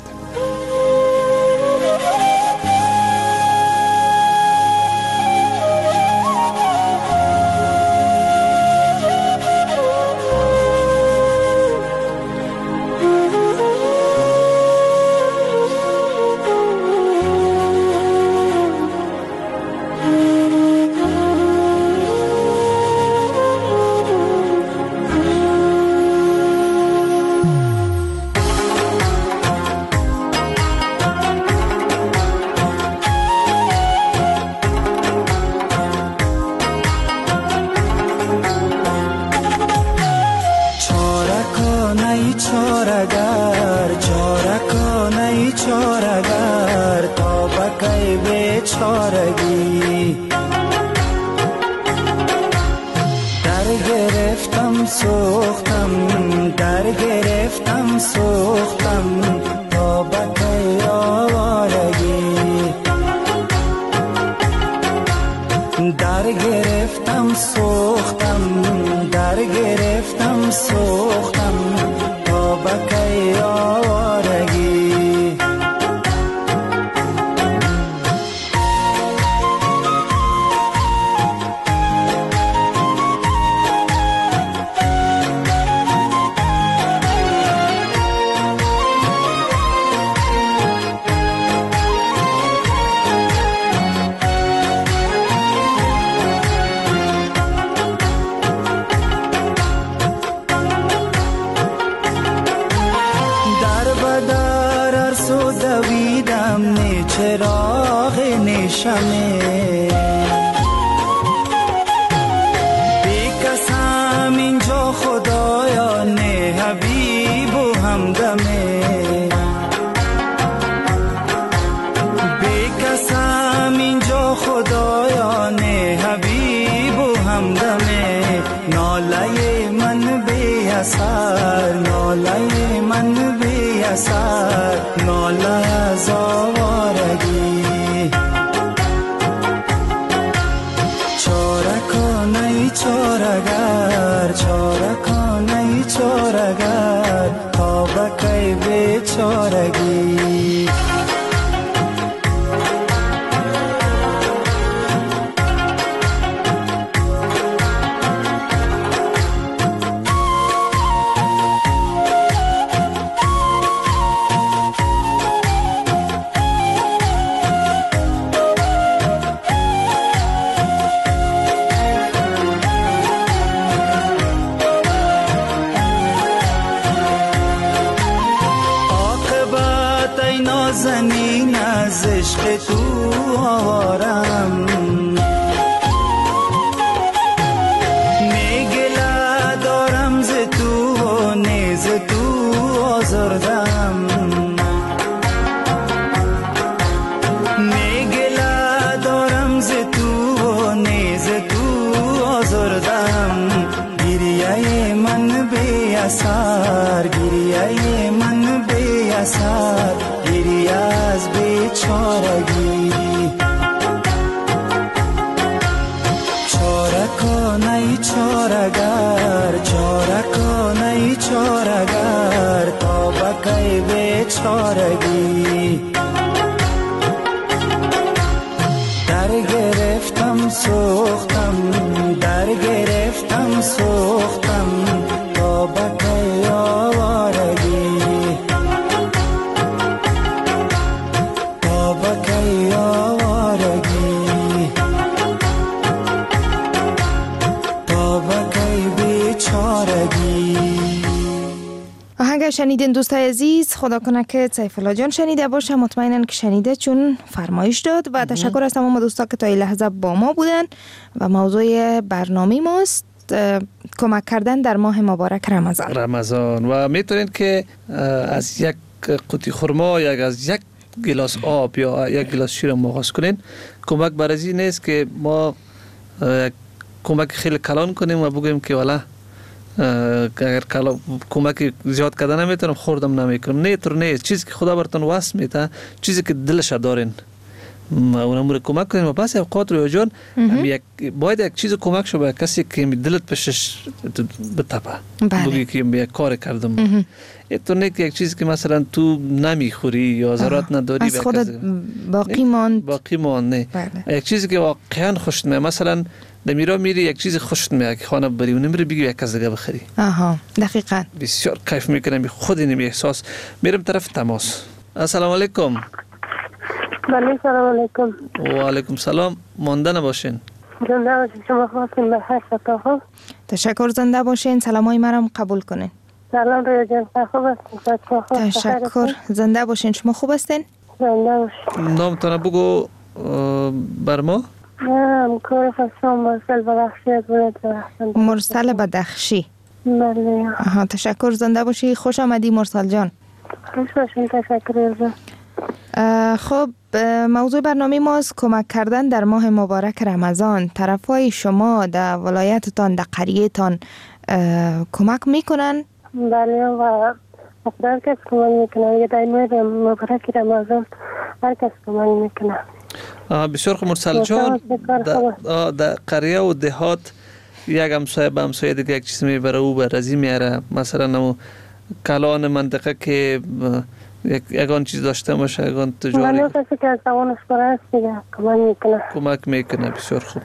خدایان حبیب و همدم اثر، ناله من بی اثر، ناله از آوارگی. چاره کن ای چارگر، چاره کن ای چارگر، تا بکی بیچارگی. نازنین از عشق تو آوارم، میگله دارم ز تو و نیز تو آزردم، میگله دارم ز تو و نیز تو آزردم. گریه من بی اثر، گریه من بی اثر، گریه از بیچارگی. چاره کن ای چارگر، چاره کن ای چارگر، تا بکی بیچارگی. در گرفتم سوختم، در گرفتم سوختم، تا بکی آوارگی. آهنگ شنیدین دوستای عزیز، خدا کنه که سیف الله جان شنیده باشه، مطمئنن که شنیده چون فرمایش داد. و تشکر از تمام دوستا که تا این لحظه با ما بودن. و موضوع برنامه ماست کمک کردن در ماه مبارک رمضان. رمضان و میتونین که از یک قوطی خرما یا از یک گلاس آب یا یک گلاس شیر آغاز کنین. کمک برای نیست که ما کمک خیلی کلان کنیم و بگویم که والا اگر کلا کمک زیاد کردن نمیتونم خوردم نمیکنم. نه طور نه، چیزی که خدا براتون واسه میده، چیزی که دلش دارین اونم رو کمک کنیم. و پس اوقات رو جان یک باید یک چیز کمک شو به کسی که دلت پشش بتپه، بگی که یک کار کردم. تو نه یک چیزی که مثلا تو نمیخوری یا ضرورت نداری از خودت باقی ماند، باقی ماند نه. یک چیزی که واقعا خوشت میاد، مثلا نمیرا میری یک چیز خوشت میاد که خانه بری و نمیری بگی یک از دیگه بخری. آها دقیقاً. بسیار کیف میکنم، خود نمی احساس. میرم طرف تماس. السلام علیکم. بله سلام علیکم. و علیکم سلام. مانده نباشین. زنده باشین. شما خواستین به هر شتا. تشکر، زنده باشین. سلامای مرا قبول کنین. سلام رویا جان، خوب هستین؟ تشکر، زنده باشین. شما خوب هستین؟ زنده باشین. نامتون بگو بر ما. نه کار خواستم مرسل بدخشی از ولایت رهستان. مرسل بدخشی. بله. آها تشکر، زنده باشی. خوش آمدی مرسل جان. خوش باشین. تشکر جان. خب موضوع برنامه ماست کمک کردن در ماه مبارک رمضان. طرفای شما در ولایتتان در قریه‌تان کمک میکنن؟ بله و هر کس کمک میکنه. یه در ماه مبارک رمضان هر کس کمک میکنه. بسیار خوب مرسل جان. در قریه و دهات یک همسایه به همسایه دیگه یک چیز میبره او به رزی میاره. مثلا نمو کلان منطقه که یک یگان چیز داشته باشه، یگان تجاری منو کسی که از توانش برای است دیگه کمک میکنه. کمک میکنه. بسیار خوب.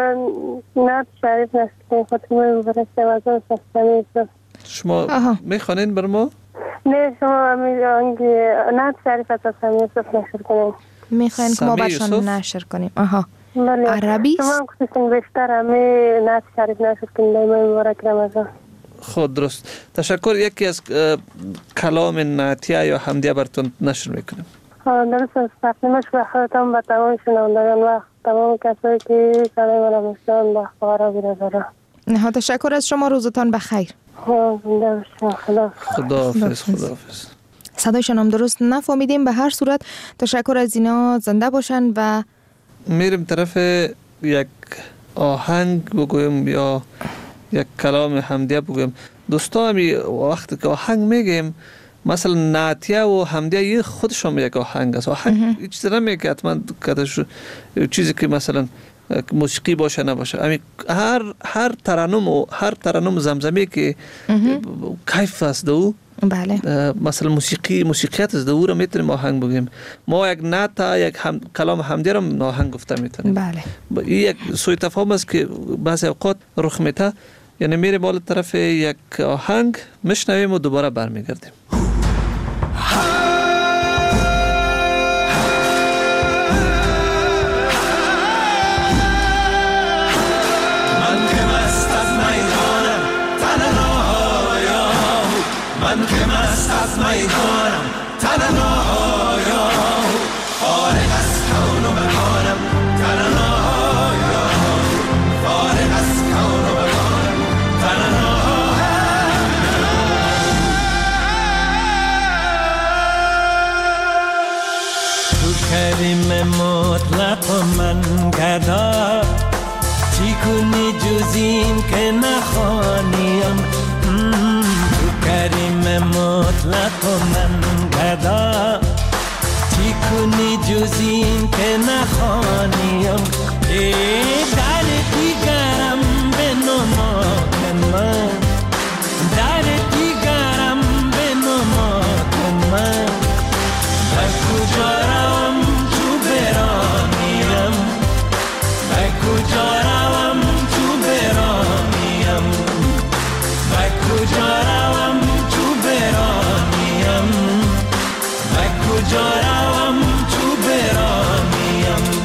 نه شریف نشکن خودمون برای سوازان سستمی است. شما میخوانین بر ما؟ نه شما نه شریف از سستمی است نشر کنیم. میخواین که ما برشان نشر کنیم. آها عربی شما هم کسیتین بیشتر همه نه شریف نشر کنیم در ماه مبارک رمضان. خود درست. تشکر. یکی از کلام نعتیه یا حمدیه براتون نشر میکنیم. درست است. تقدیمش به خودتان و تمام شنوندگان و تمام کسایی که صدای من را میشنوند به خبر بی‌نظاره. نه تشکر از شما. روزتان بخیر. خدا خداحافظ. خداحافظ. صدایشان هم درست نفهمیدیم. به هر صورت تشکر از اینا. زنده باشن. و میریم طرف یک آهنگ بگویم یا یک کلام حمدیه بگم. دوستا همی وقتی که آهنگ میگیم مثلا نعتیه و حمدیه یه خودشون یک آهنگ است. آهنگ هیچ چیز نمیگه حتما چیزی که مثلا موسیقی باشه نباشه. امی هر هر ترانم و هر ترانم زمزمه که کیف است دو، بله، مثلا موسیقی موسیقیت از دو رو میتونیم آهنگ بگیم. ما یک نعت یک هم، کلام حمدیه رو آهنگ گفته میتونیم. بله، این یک سوی تفاهم است که بعضی اوقات رخ میده، یعنی میره بالا طرف یک آهنگ میشنویم و دوباره برمیگردیم. من که مست از میدانم تنهایا، فارغ از کون و مکانم تنهایا، فارغ از کون و مکانم تنهایا. تو کریم مطلق و من گدا، چی کنی جز این که نخوانیم؟ کریم مطلق و من گدا، چی کنی جز این که نخوانیم؟ ای در دیگرم بنما من، در دیگرم بنما من، به کجا روم تو برانیم؟ به کجا روم تو برانیم؟ به کجا روم تو برانیم؟ به کجا روم تو برانیم؟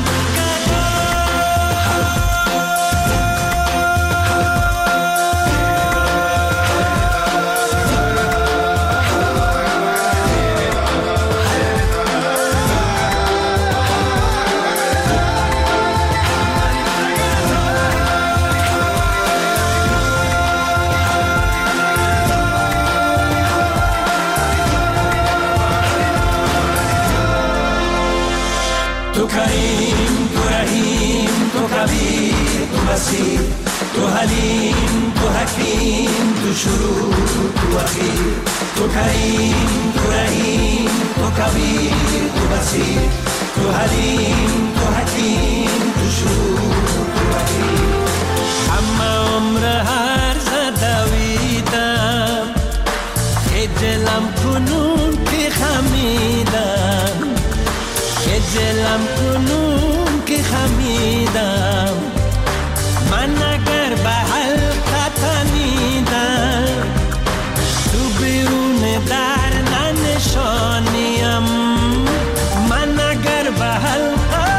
تو کریم، تو رحیم، تو کبیر، تو بصیر، تو حلیم، تو حکیم، تو شروع، تو اخیر. تو کریم، تو رحیم، تو کبیر، تو بصیر، تو حلیم، تو حکیم، تو شروع، تو اخیر. همه عمر هر زدویدم، خجلم کنون که خمیدم، خجلم کنون که خمیدم. من اگر به حلقه تنیدم، تو بیرون در ننشانیم. من اگر به حلقه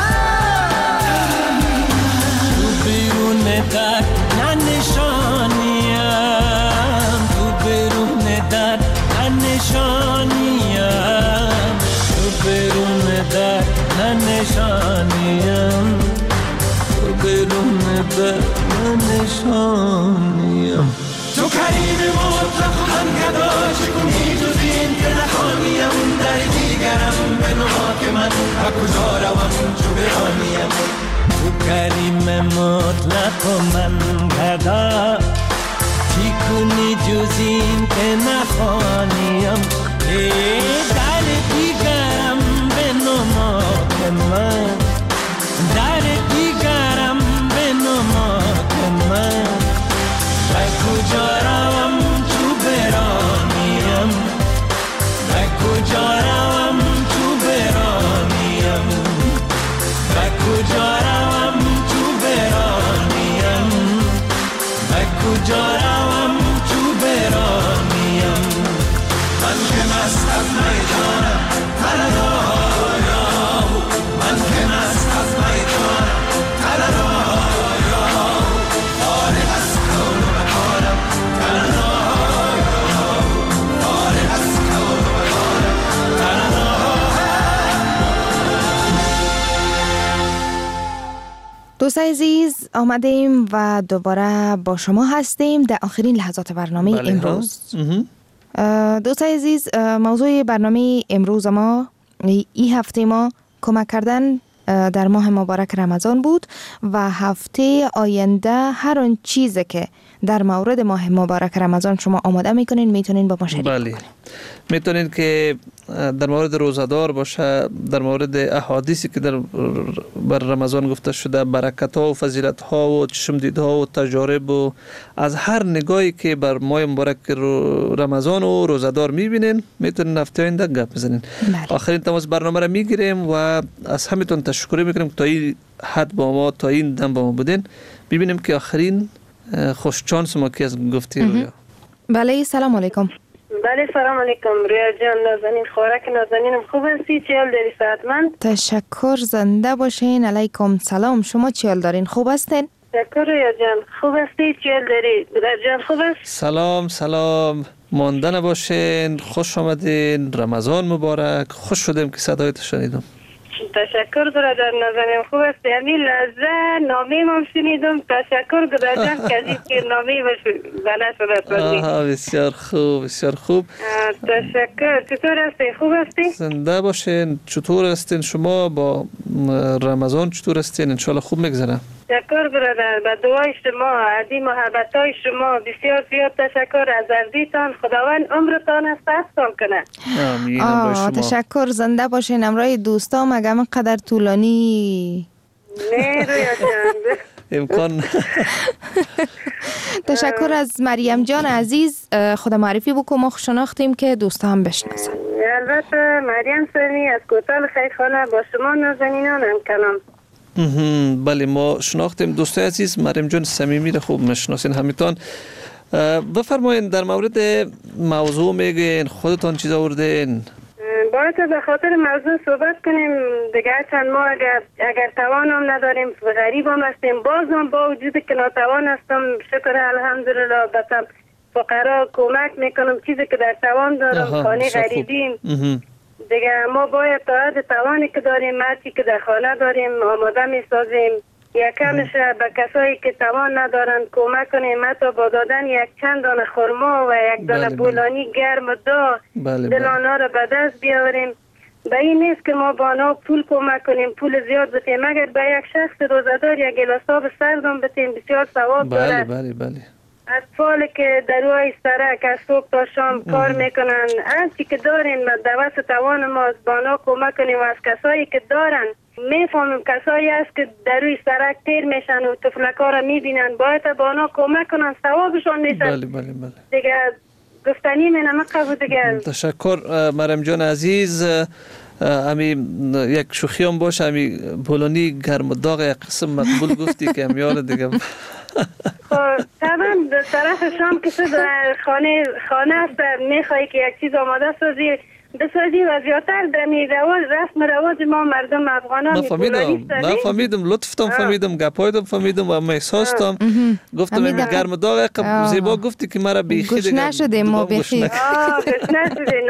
تو بیرون در ننشانیم، تو بیرون در ننشانیم، تو بیرون در ننشانیم، تو بیرون در ننشانیم. تو کریم مطلق من گدا، چکنی جز این که نخوانیم؟ در دیگرم بنما که من به کجا روم چو برانیم؟ تو کریم مطلق من گدا، چی کنی جز این که نخوانیم؟ ای در دیگرم بنما که من، در دیگرم بنما که من، به کجا روم تو برانیم؟ به کجا روم تو برانیم؟ به کجا روم تو برانیم؟ به کجا روم تو برانیم؟ من که مست از میدانم تنهایا، من که مست از میدانم تنهایا، فارغ از کون و مکانم تنهایا، فارغ از کون و مکانم تنهایا. دوستای عزیز، آمدیم و دوباره با شما هستیم در آخرین لحظات برنامه بله امروز. دوستای عزیز، موضوع برنامه امروز ما این هفته ما کمک کردن در ماه مبارک رمضان بود و هفته آینده هر آن چیزی که در مورد ماه مبارک رمضان شما آماده میکنین میتونین با ما شریک بله. کنین. میتونین که در مورد روزادار باشه، در مورد احادیثی که در بر رمضان گفته شده، برکت ها و فضیلت ها و چشم دید ها و تجارب و از هر نگاهی که بر ماه مبارک رمضان و روزادار میبینین میتونین هفته آینده گپ بزنین. آخرین تماس برنامه را میگیریم و از همتون تشکر میکنیم تا این حد با ما، تا این دم با ما بودین. ببینیم که آخرین خوش چانس ما کی از گفتی رویا. بله سلام علیکم. بله سلام علیکم رویا جان، نازنین خوراک نازنینم خوب هستی؟ چیال داری صحتمند؟ تشکر، زنده باشین. علیکم سلام، شما چیال دارین؟ خوب هستین؟ تشکر رویا جان، خوب هستی؟ چیال داری؟ برادر جان خوب است؟ سلام سلام، مانده نباشین، خوش آمدین، رمضان مبارک. خوش شدیم که صدایت شنیدم. تشکر برادر نازنین، خوب است؟ همین لحظه نامی ما شنیدم. تشکر برادر جان که از که نامی بلد شده. آها بسیار خوب بسیار خوب. تشکر. چطور هستی؟ خوب هستی؟ زنده باشین. چطور هستین شما؟ با رمضان چطور هستین؟ انشالله خوب میگذره. تشکر برادر، به دعای شما، عزی محبت های شما بسیار زیاد تشکر. از عزیزتان خداوند عمرتان از صحتتان کنه. آمین. آه تشکر، زنده باشین. امرای دوستا مگه قدر طولانی نه رویا جان امکان. تشکر از مریم جان عزیز. خدا معرفی بکن، ما شناختیم که دوستا هم بشناسن. البته مریم سمی از کوتاه خیرخانه با شما نازنینان هم کلام. بله ما شناختیم. دوستای عزیز مریم جان صمیمی را خوب میشناسین همتون. بفرمایید در مورد موضوع میگین، خودتان چیز آوردین؟ باید به خاطر موضوع صحبت کنیم دیگه. چند ما اگر اگر توان هم نداریم، غریب هم هستیم، باز هم با وجود که ناتوان هستم شکر الحمدلله بتم فقرا کمک میکنم چیزی که در توان دارم. خانه غریبیم دیگه، ما باید تا حد توانی که داریم مرچی که در خانه داریم آماده میسازیم. یکمش به کسایی که توان ندارن کمک کنیم، حتی با دادن یک چند دانه خرما و یک دانه بولانی گرم و دا دل آنها را به دست بیاوریم. به این نیست که ما با آنها پول کمک کنیم، پول زیاد بتیم، اگر به یک شخص روزدار یک گلاس آب سردم بتیم بسیار ثواب داره. بله بله بله. اطفال که در روی سرک از صبح تا شام کار میکنن، هرچی که داریم دوست توان ما با آنها کمک کنیم. و از کسایی که دارن میفهمیم کسایی است که در روی سرک تیر میشن و تفلکا را میبینن، باید با آنها کمک کنن، ثوابشان میشن. بله بله بله. دیگه گفتنی من نمقه دیگه. تشکر مریم جان عزیز. امی یک شوخی هم باشه، امی بولانی گرم و داغ یک قسم مقبول گفتی که امیال دیگه. خب طبعا در طرف شام که خانه خانه است، میخوایی که یک چیز آماده سازی بسازی و زیادتر در می رواج رسم رواج ما مردم افغانان فهمیدم. نه فهمیدم، لطفتم فهمیدم، گپایدم فهمیدم و احساستم. گفتم این گرم داغ قب زیبا گفتی که مرا بیخی دیگه گوش نشدیم ما بیخی. آه گوش نشدیم.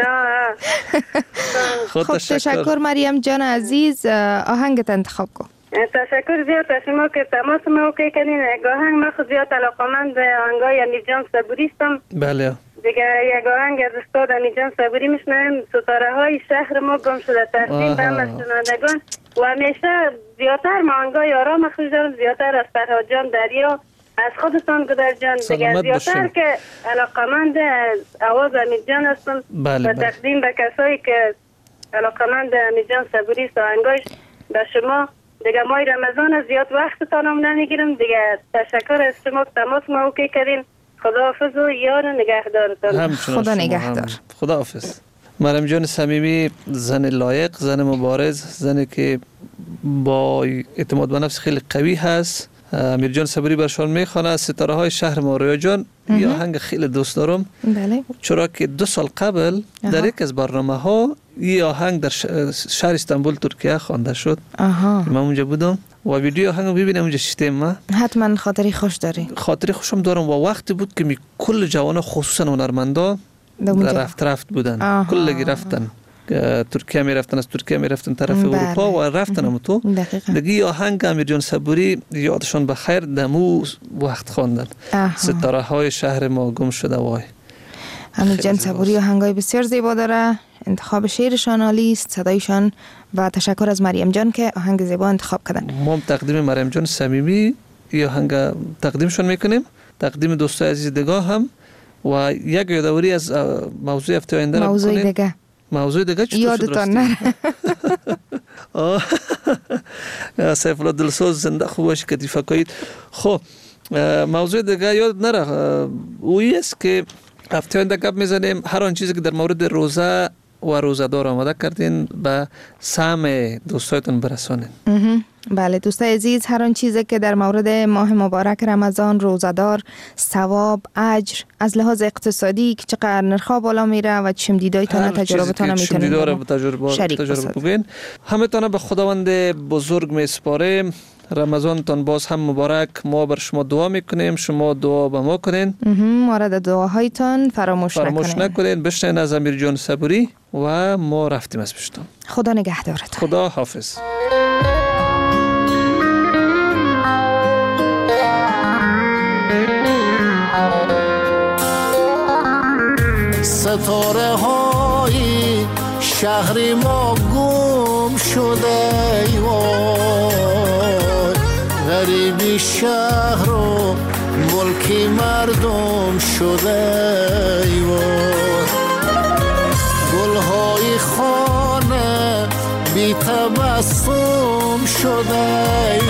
خب تشکر مریم جان عزیز. آهنگت انتخاب کن. تشکر زیاد از شما که تماس ما اوکی کردین. یک آهنگ من خود زیاد علاقمند به آهنگای امیرجان صبوری هستم. بله دیگه یک آهنگ از استاد امیرجان صبوری میشنویم، ستاره های شهر ما گم شده، تقدیم به همه شنوندگان. و همیشه زیادتر ما آهنگای آرام خوش دارم، زیادتر از فرهاد جان دریا، از خودتان گدر جان دیگه، زیادتر که علاقمند آواز امیرجان هستم. بله و تقدیم به کسایی که علاقمند امیرجان صبوری است آهنگاش به شما. دیگه مای رمضان زیاد وقتتان هم نمیگیرم دیگه. تشکر از شما که تماس ما اوکی کردین. خداحافظ و یار نگهدارتان. خدا نگهدار. خداحافظ. مریم جان صمیمی، زن لایق، زن مبارز، زنی که با اعتماد به نفس خیلی قوی هست. امیر جان صبوری برشان میخوانه ستاره های شهر ما. رویا جان یه آهنگ خیلی دوست دارم. بله. چرا که دو سال قبل در یک از برنامه ها یه آهنگ در شهر استانبول ترکیه خوانده شد. آها. من اونجا بودم و ویدیو آهنگ ببینم اونجا شیتم. ما حتما خاطری خوش داری. خاطری خوشم دارم و وقتی بود که می کل جوانان خصوصا هنرمندا رفت رفت بودن. آها. کلگی رفتن. ترکیه می رفتن، از ترکیه می رفتن طرف بله. اروپا و رفتن هم تو دیگه آهنگ امیر جان صبوری یادشون بخیر دمو وقت خواندن. ستاره های شهر ما گم شده. وای امیر جان صبوری آهنگای بسیار زیبا داره. انتخاب شعرشان عالی است، صدایشان، و تشکر از مریم جان که آهنگ زیبا انتخاب کردن. ما تقدیم مریم جان صمیمی یا آهنگ تقدیمشون میکنیم، تقدیم دوستای عزیز دیگه هم، و یک یادآوری از موضوع هفته آینده را موضوع بکنیم. دیگه موضوع دیگه چطور یادتان نره. سیف الله دلسوز زنده خوب باشی که دیفا کنید. خب موضوع دیگه یاد نره اویی است که هفته آینده گپ میزنیم هر آن چیزی که در مورد روزه و روزه‌دار آماده کردین به سهم دوستایتون برسانین. بله دوستای عزیز، هر آن چیزی که در مورد ماه مبارک رمضان، روزه‌دار، ثواب، اجر، از لحاظ اقتصادی که چقدر نرخ‌ها بالا میره و چمدیدایتان تجربتان میتونین شریک بگین. همه تانه به خداوند بزرگ میسپاریم. رمضانتان باز هم مبارک. ما بر شما دعا میکنیم، شما دعا به ما کنین. ما را در دعاهایتان فراموش نکنین. فراموش نکنین. بشنین از امیر جان صبوری و ما رفتیم از پیشتان. خدا نگهدارتان. خدا حافظ. ستاره های شهر ما گم شده وای، غریبی شهر و ملک مردم شده وای، گلهای خانه بی تبسم شده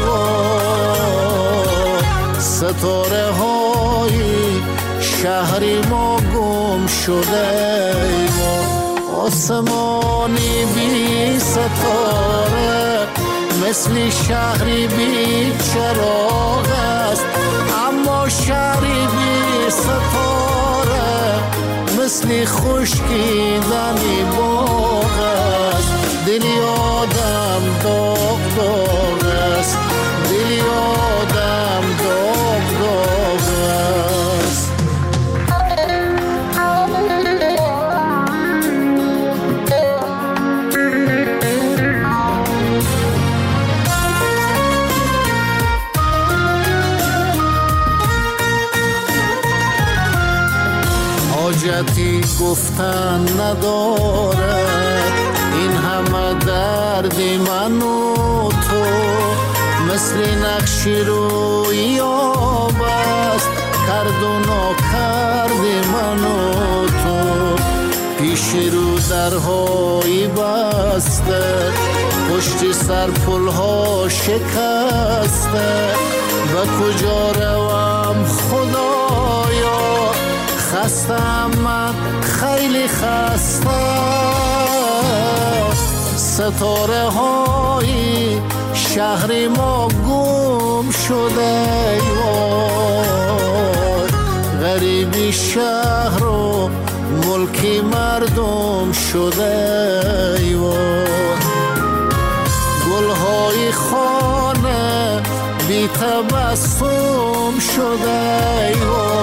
وای، ستاره های شهری ما گم شده ما، آسمانی بی ستاره مثل شهری بی چراغ است، اما شهری بی ستاره مثل خشکیدنی باغ است، دلی آدم داغ داغ است، دلی آدم داغ داغ است. حاجتی گفتن ندارد این همه درد من و تو، مثل نقش روی آب است کرد و ناکرد من و تو، پیش رو درهای بسته پشت سر پلها شکسته، به کجا روم خدایا خستم من خیلی خسته، ستاره های شهر ما گم شده وای، غریبی شهر و ملک مردم شده وای، گلهای خانه بی تبسم شده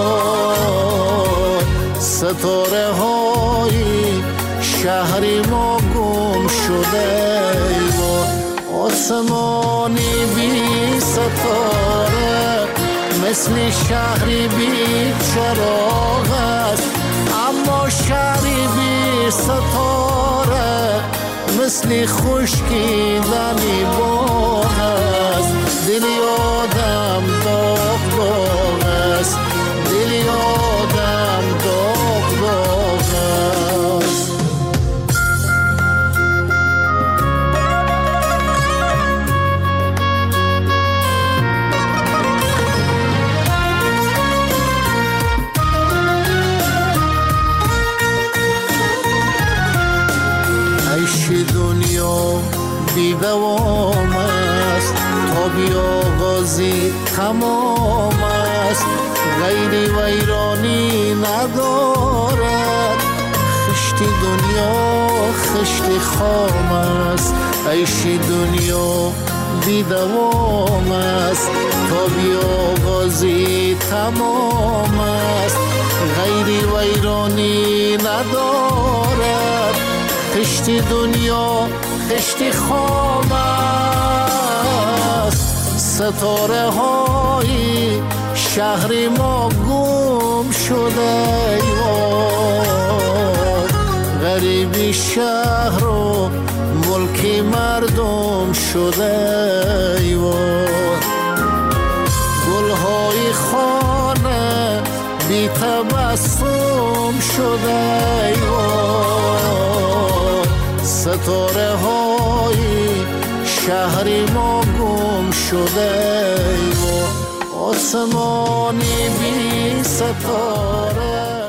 وای، ستاره های شهری ما گم شده وای، آسمانی بی ستاره مثل شهری بی چراغ است، اما شهری بی ستاره مثل خشکیدنی باغ است، دلی آدم داغ داغ است، دلی آدم داغ داغ است. عیش دنیا بی دوام است، تا بی آغازی تمام است، غیری ویرانی ندارد، خشت دنیا خشت خام است، عیش دنیا بی دوام است، تا بی آغازی تمام است، غیری ویرانی ندارد، خشت دنیا خشت خام است، ستاره های شهر ما گم شده وای، غریبی شهر و ملک مردم شده ایوان، گلهای خانه بی تبسم شده ایوان، ستاره های شهری ما گم شده ایوان، آسمانی بی ستاره